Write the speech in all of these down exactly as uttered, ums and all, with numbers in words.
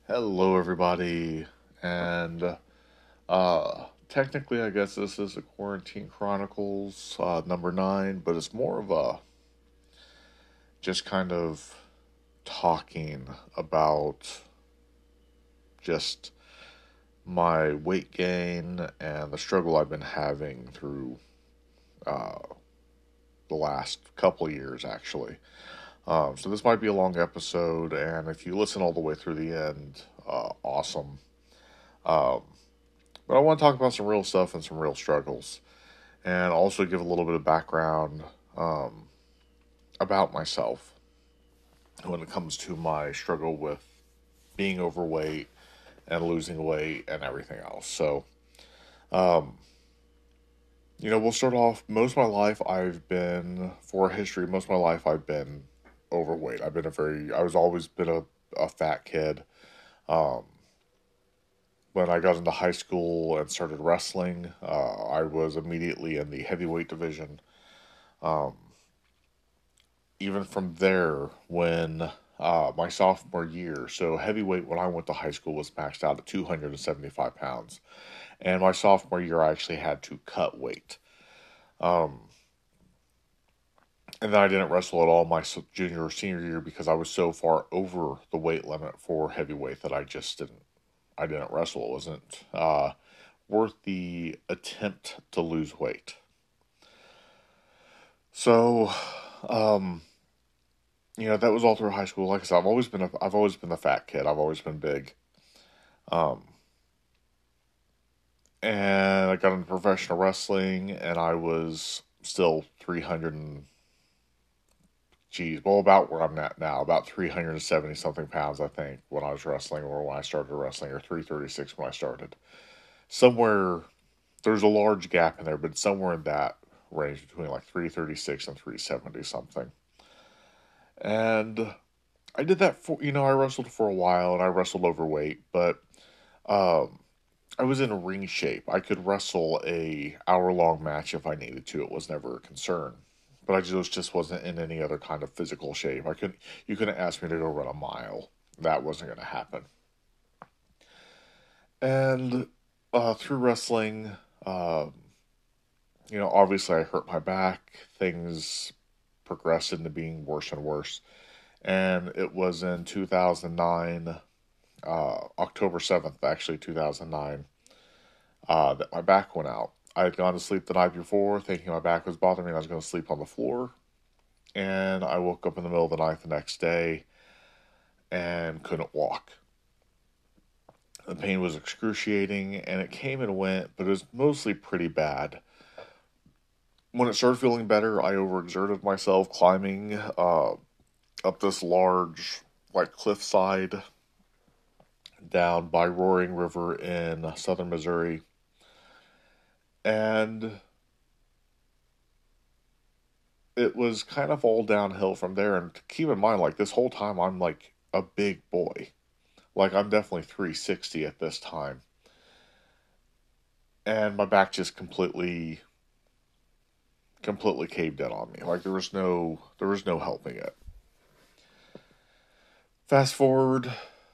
Hello, everybody, and uh, technically, I guess this is the Quarantine Chronicles uh, number nine, but it's more of a just kind of talking about just my weight gain and the struggle I've been having through uh, the last couple of years, actually. Um, so this might be a long episode, and if you listen all the way through the end, uh, awesome. Um, But I want to talk about some real stuff and some real struggles, and also give a little bit of background um, about myself when it comes to my struggle with being overweight and losing weight and everything else. So, um, you know, we'll start off. Most of my life, I've been, for history, most of my life, I've been overweight. I've been a very, I was always been a, a fat kid. Um, when I got into high school and started wrestling, uh, I was immediately in the heavyweight division. Um, Even from there, when uh, my sophomore year, so heavyweight when I went to high school was maxed out at two hundred seventy-five pounds. And my sophomore year, I actually had to cut weight. Um, and then I didn't wrestle at all my junior or senior year because I was so far over the weight limit for heavyweight that I just didn't. I didn't wrestle. It wasn't uh, worth the attempt to lose weight. So, um, you know, that was all through high school. Like I said, I've always been a, I've always been the fat kid. I've always been big. Um, and I got into professional wrestling, and I was still three hundred and, geez, well, about where I'm at now, about three hundred seventy something pounds, I think, when I was wrestling, or when I started wrestling, or three thirty-six when I started. Somewhere, there's a large gap in there, but somewhere in that range between like three thirty-six and three seventy something. And I did that for, you know, I wrestled for a while, and I wrestled overweight, but um, I was in ring shape. I could wrestle a hour long match if I needed to. It was never a concern. But I just just wasn't in any other kind of physical shape. I couldn't. You couldn't ask me to go run a mile. That wasn't going to happen. And uh, through wrestling, um, you know, obviously I hurt my back. Things progressed into being worse and worse. And it was in two thousand nine, uh, October seventh, actually, two thousand nine, uh, that my back went out. I had gone to sleep the night before thinking my back was bothering me and I was going to sleep on the floor. And I woke up in the middle of the night the next day and couldn't walk. The pain was excruciating and it came and went, but it was mostly pretty bad. When it started feeling better, I overexerted myself climbing uh, up this large, like, cliffside down by Roaring River in southern Missouri. And it was kind of all downhill from there. And keep in mind, like, this whole time, I'm like a big boy. Like, I'm definitely three sixty at this time. And my back just completely, completely caved in on me. Like, there was no, there was no helping it. Fast forward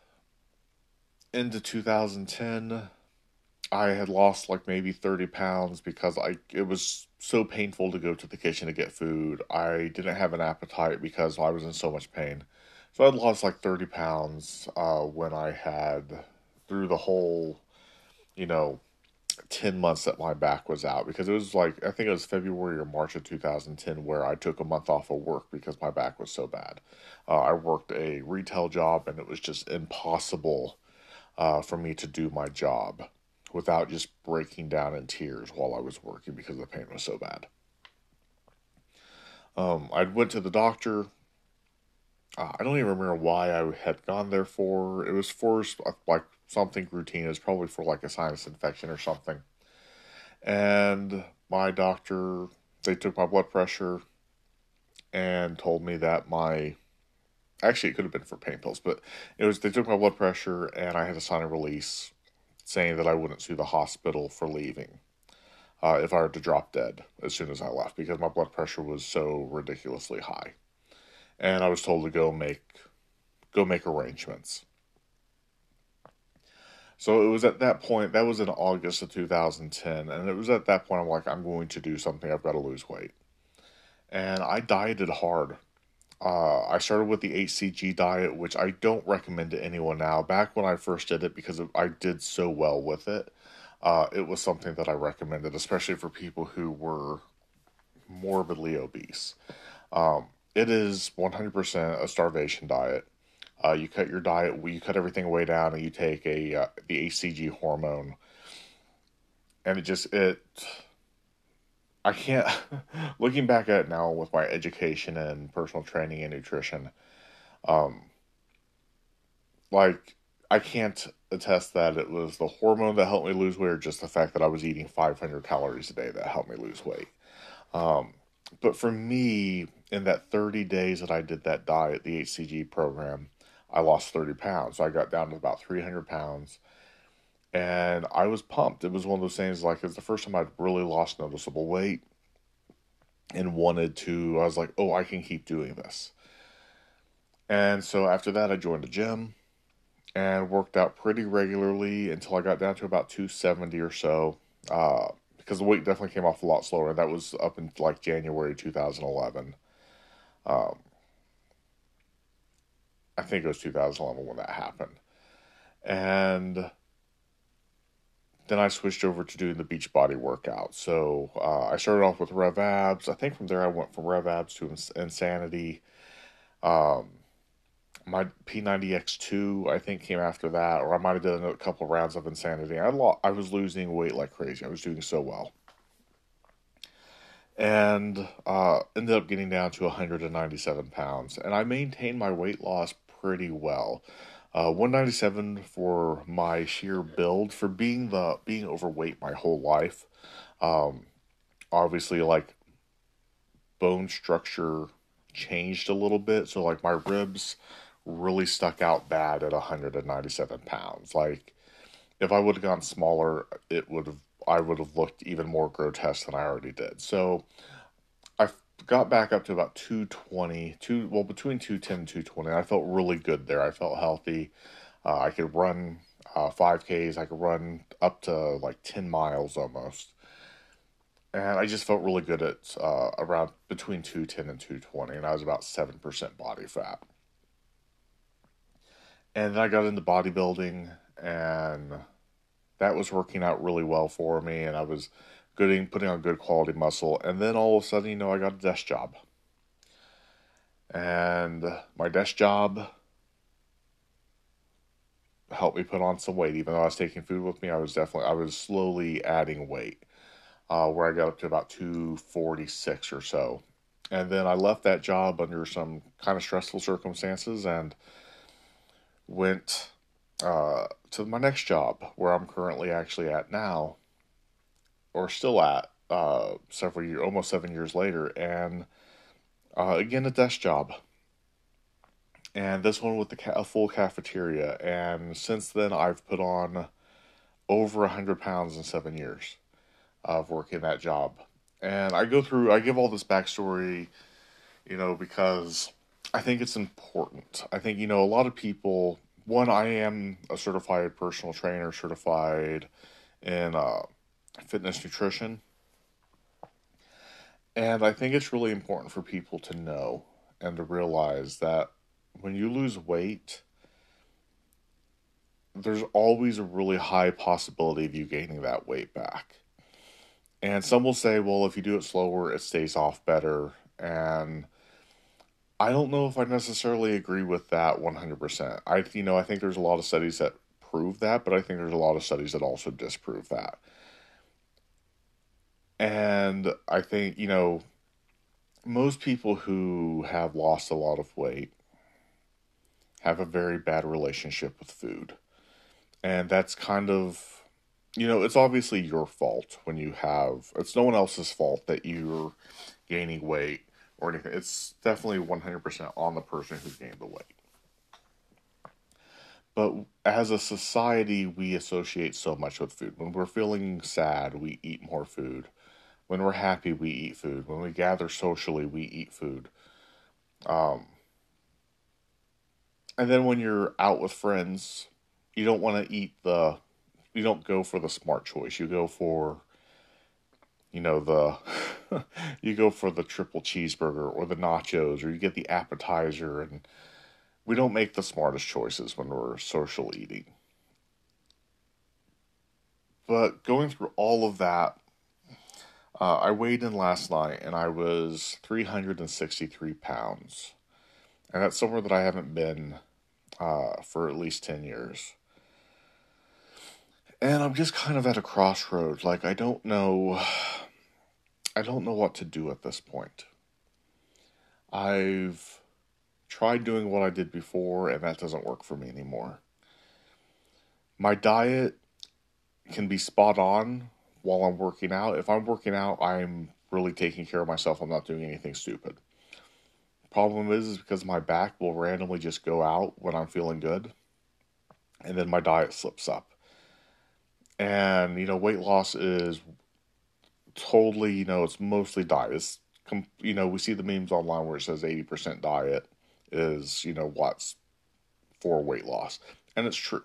into two thousand ten, I had lost like maybe thirty pounds because I it was so painful to go to the kitchen to get food. I didn't have an appetite because I was in so much pain. So I'd lost like thirty pounds uh, when I had, through the whole, you know, ten months that my back was out. Because it was like, I think it was February or March of two thousand ten where I took a month off of work because my back was so bad. Uh, I worked a retail job and it was just impossible uh, for me to do my job without just breaking down in tears while I was working because the pain was so bad. Um, I went to the doctor. Uh, I don't even remember why I had gone there for. It was for uh, like something routine. It was probably for like a sinus infection or something. And my doctor, they took my blood pressure and told me that my, actually it could have been for pain pills, but it was, they took my blood pressure and I had to sign a release saying that I wouldn't sue the hospital for leaving uh, if I were to drop dead as soon as I left because my blood pressure was so ridiculously high, and I was told to go make go make arrangements. So it was at that point, that was in August of two thousand ten, and it was at that point I'm like, I'm going to do something, I've got to lose weight. And I dieted hard. Uh, I started with the H C G diet, which I don't recommend to anyone now. Back when I first did it, because I did so well with it, uh, it was something that I recommended, especially for people who were morbidly obese. Um, it is one hundred percent a starvation diet. Uh, you cut your diet, you cut everything way down, and you take a uh, the H C G hormone, and it just it. I can't. Looking back at it now with my education and personal training and nutrition, um, like I can't attest that it was the hormone that helped me lose weight, or just the fact that I was eating five hundred calories a day that helped me lose weight. Um, but for me, in that thirty days that I did that diet, the H C G program, I lost thirty pounds. So I got down to about three hundred pounds. And I was pumped. It was one of those things like it's the first time I'd really lost noticeable weight and wanted to, I was like, oh, I can keep doing this. And so after that, I joined a gym and worked out pretty regularly until I got down to about two seventy or so. Uh, because the weight definitely came off a lot slower. That was up in like January two thousand eleven. Um, I think it was two thousand eleven when that happened. And then I switched over to doing the beach body workout. So uh, I started off with Rev Abs. I think from there I went from Rev Abs to Ins- Insanity. Um, my P ninety X two I think came after that, or I might have done a couple of rounds of Insanity. I lo- I was losing weight like crazy. I was doing so well, and uh, ended up getting down to one hundred ninety-seven pounds, and I maintained my weight loss pretty well. Uh, one ninety-seven for my sheer build, for being the being overweight my whole life. Um, Obviously, like bone structure changed a little bit, so like my ribs really stuck out bad at one hundred ninety-seven pounds. Like if I would have gone smaller, it would have I would have looked even more grotesque than I already did. So I got back up to about two twenty, two, well, between two ten and two twenty. I felt really good there. I felt healthy. Uh, I could run uh, five Ks. I could run up to like ten miles almost. And I just felt really good at uh, around between two ten and two twenty. And I was about seven percent body fat. And then I got into bodybuilding, and that was working out really well for me. And I was good, putting on good quality muscle. And then all of a sudden, you know, I got a desk job. And my desk job helped me put on some weight. Even though I was taking food with me, I was definitely, I was slowly adding weight, uh, where I got up to about two forty-six or so. And then I left that job under some kind of stressful circumstances and went uh, to my next job, where I'm currently actually at now, or still at, uh, several years, almost seven years later. And uh, again, a desk job. And this one with the ca- a full cafeteria. And since then, I've put on over one hundred pounds in seven years of working that job. And I go through, I give all this backstory, you know, because I think it's important. I think, you know, a lot of people, one, I am a certified personal trainer, certified in uh, fitness nutrition. And I think it's really important for people to know and to realize that when you lose weight, there's always a really high possibility of you gaining that weight back. And some will say, well, if you do it slower, it stays off better. And I don't know if I necessarily agree with that one hundred percent. I, you know, I think there's a lot of studies that prove that, but I think there's a lot of studies that also disprove that. And I think, you know, most people who have lost a lot of weight have a very bad relationship with food. And that's kind of, you know, it's obviously your fault when you have, it's no one else's fault that you're gaining weight or anything. It's definitely one hundred percent on the person who's gained the weight. But as a society, we associate so much with food. When we're feeling sad, we eat more food. When we're happy, we eat food. When we gather socially, we eat food. Um, and then when you're out with friends, you don't want to eat the you don't go for the smart choice. You go for, you know, the you go for the triple cheeseburger or the nachos, or you get the appetizer, and we don't make the smartest choices when we're social eating. But going through all of that, uh, I weighed in last night and I was three hundred sixty-three pounds. And that's somewhere that I haven't been uh, for at least ten years. And I'm just kind of at a crossroads. Like, I don't know, I don't know what to do at this point. I've tried doing what I did before, and that doesn't work for me anymore. My diet can be spot on while I'm working out. If I'm working out, I'm really taking care of myself. I'm not doing anything stupid. Problem is, is because my back will randomly just go out when I'm feeling good, and then my diet slips up. And, you know, weight loss is totally, you know, it's mostly diet. It's, you know, we see the memes online where it says eighty percent diet is, you know, what's for weight loss. And it's true.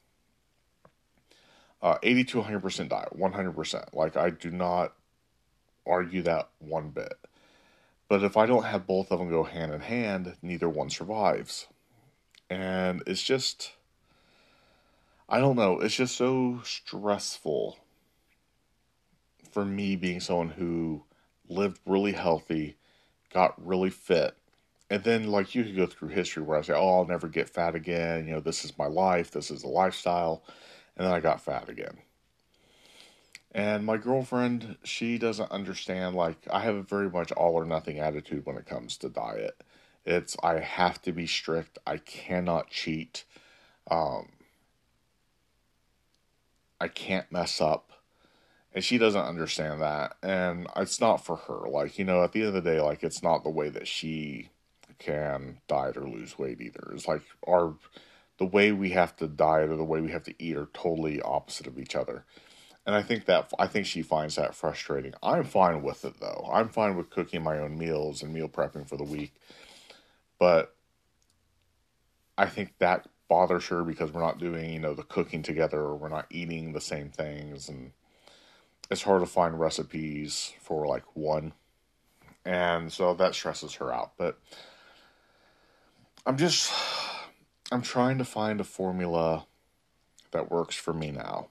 Uh, eighty to one hundred percent diet, one hundred percent. Like, I do not argue that one bit. But if I don't have both of them go hand in hand, neither one survives. And it's just, I don't know, it's just so stressful for me being someone who lived really healthy, got really fit. And then, like, you could go through history where I say, oh, I'll never get fat again. You know, this is my life. This is a lifestyle. And then I got fat again. And my girlfriend, she doesn't understand. Like, I have a very much all or nothing attitude when it comes to diet. It's, I have to be strict. I cannot cheat. Um, I can't mess up. And she doesn't understand that. And it's not for her. Like, you know, at the end of the day, like, it's not the way that she can diet or lose weight either. It's like our, the way we have to diet or the way we have to eat are totally opposite of each other. And I think that, I think she finds that frustrating. I'm fine with it though. I'm fine with cooking my own meals and meal prepping for the week. But I think that bothers her because we're not doing, you know, the cooking together, or we're not eating the same things, and it's hard to find recipes for like one. And so that stresses her out. But I'm just, I'm trying to find a formula that works for me now.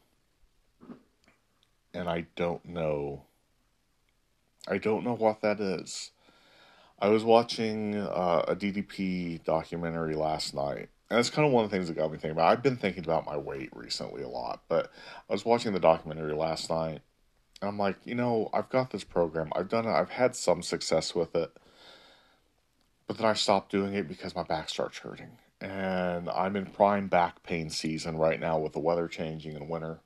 And I don't know, I don't know what that is. I was watching uh, a D D P documentary last night. And it's kind of one of the things that got me thinking about. I've been thinking about my weight recently a lot. But I was watching the documentary last night. And I'm like, you know, I've got this program. I've done it. I've had some success with it. But then I stopped doing it because my back starts hurting. And I'm in prime back pain season right now with the weather changing in winter.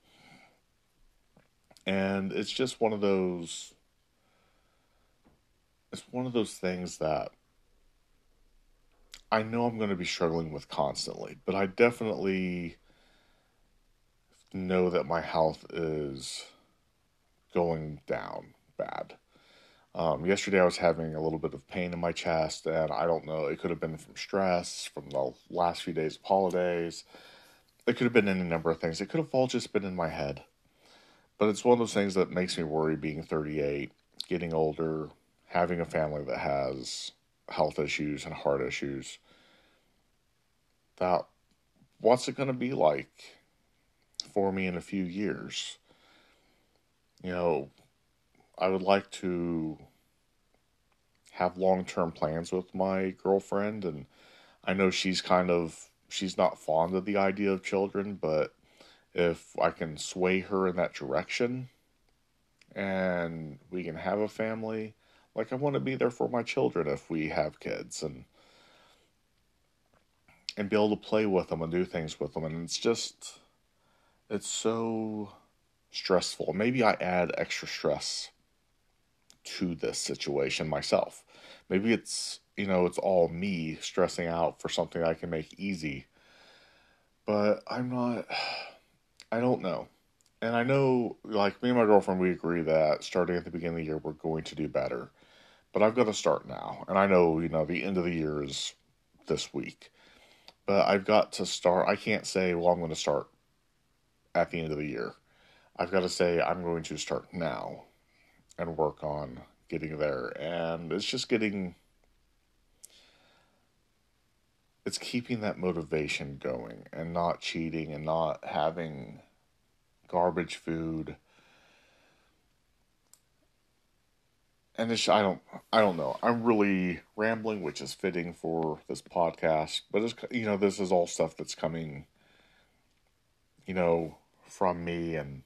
And it's just one of those, it's one of those things that I know I'm going to be struggling with constantly. But I definitely know that my health is going down bad. Um, yesterday I was having a little bit of pain in my chest, and I don't know, it could have been from stress, from the last few days of holidays. It could have been any number of things. It could have all just been in my head. But it's one of those things that makes me worry being thirty-eight, getting older, having a family that has health issues and heart issues. That, what's it going to be like for me in a few years? You know, I would like to have long-term plans with my girlfriend, and I know she's kind of, she's not fond of the idea of children, but if I can sway her in that direction and we can have a family, like, I want to be there for my children if we have kids, and and be able to play with them and do things with them. And it's just, it's so stressful. Maybe I add extra stress to this situation myself. Maybe it's, you know, it's all me stressing out for something I can make easy. But I'm not, I don't know. And I know, like, me and my girlfriend, we agree that starting at the beginning of the year, we're going to do better. But I've got to start now. And I know, you know, the end of the year is this week. But I've got to start. I can't say, well, I'm going to start at the end of the year. I've got to say, I'm going to start now and work on getting there. And it's just getting, it's keeping that motivation going and not cheating and not having garbage food. And it's, I don't, I don't know. I'm really rambling, which is fitting for this podcast. But it's, you know, this is all stuff that's coming, you know, from me, and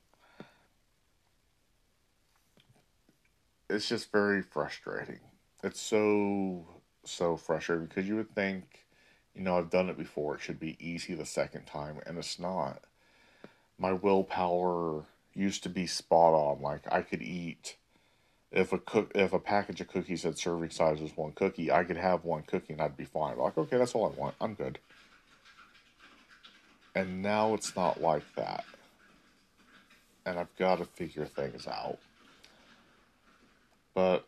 it's just very frustrating. It's so, so frustrating because you would think, you know, I've done it before. It should be easy the second time, and it's not. My willpower used to be spot on. Like, I could eat, if a cook if a package of cookies said serving size was one cookie, I could have one cookie and I'd be fine. Like, okay, that's all I want. I'm good. And now it's not like that. And I've got to figure things out. But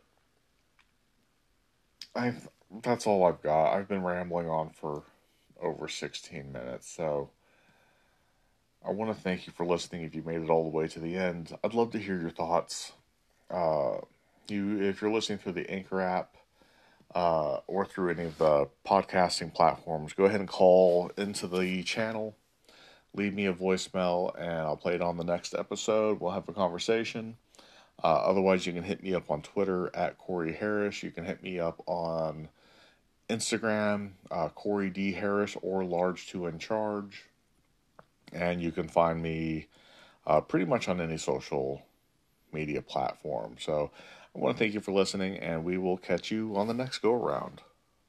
I that's all I've got. I've been rambling on for over sixteen minutes, so I want to thank you for listening. If you made it all the way to the end, I'd love to hear your thoughts. Uh, you, if you're listening through the Anchor app uh, or through any of the podcasting platforms, go ahead and call into the channel. Leave me a voicemail, and I'll play it on the next episode. We'll have a conversation. Uh, otherwise, you can hit me up on Twitter at Corey Harris. You can hit me up on Instagram, uh, Corey D. Harris, or Large two in Charge. And you can find me uh, pretty much on any social media platform. So I want to thank you for listening, and we will catch you on the next go around.